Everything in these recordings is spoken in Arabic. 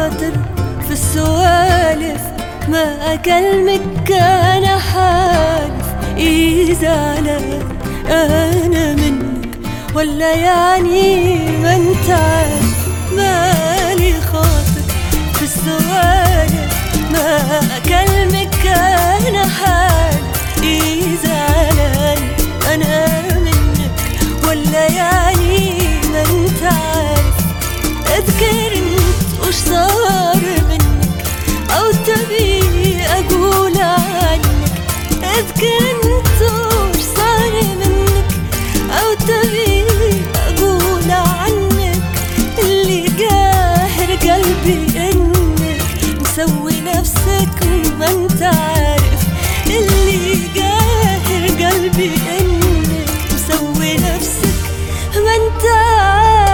خاطر في السوالف ما أكلمك أنا حالف. زعلان أنا منك ولا يعني ما انت عارف؟ مالي خاطر في السوالف ما أكلمك أنا حالف. زعلان أنا منك ولا يعني ما انت عارف؟ اذكر انت وش صار منك او تبي اقول عنك. اذكر انت وش صار منك او تبي اقول عنك. اللي قاهر قلبي انك مسوي نفسك ما انت عارف. اللي قاهر قلبي انك مسوي نفسك ما انت عارف.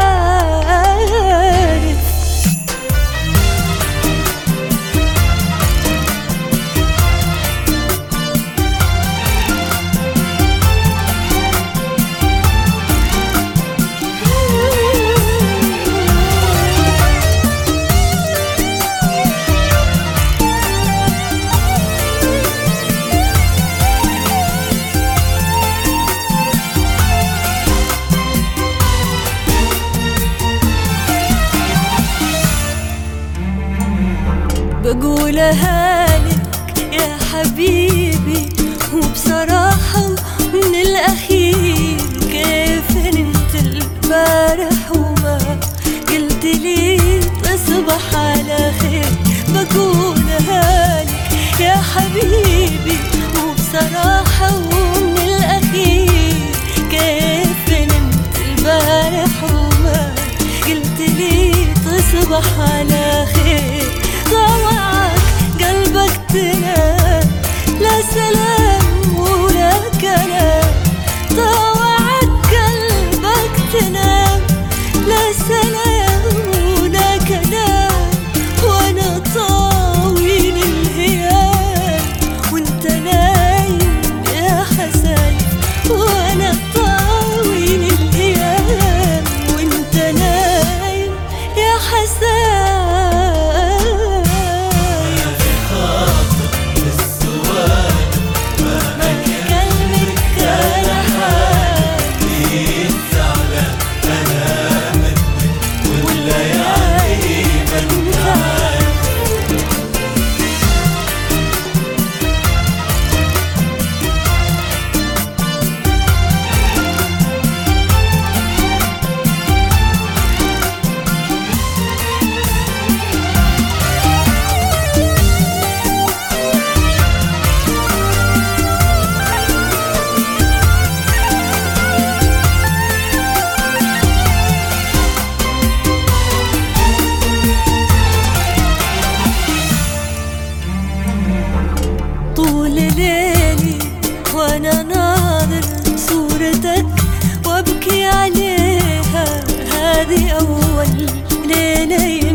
بقولها لك يا حبيبي وبصراحة من الأخير. كيف نمت البارح وما قلت لي تصبح على خير؟ بقولها لك يا حبيبي وبصراحة ومن الأخير. كيف نمت البارح وما قلت لي تصبح على خير؟ طوعك قلبك تنام لا سلام ولا كلام. طوعك قلبك تنام لا سلام ولا كلام. وانا طاوين الهيام وانت نايم يا حسايف. وانا طاوين الهيام وانت نايم يا حسايف. طول ليلي وانا ناظر صورتك وابكي عليها. هذه اول ليلة